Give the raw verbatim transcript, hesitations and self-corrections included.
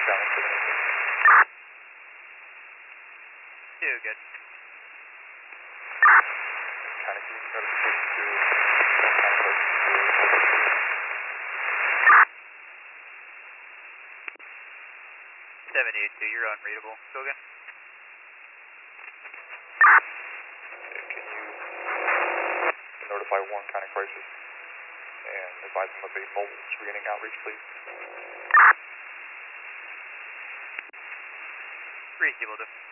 Down seven eight two. Two, good. Kind of keep notification to contact us. seven eight two, you're unreadable. Go again. Can you notify Warren County Crisis and advise them of a mobile screening outreach, please? Receivable.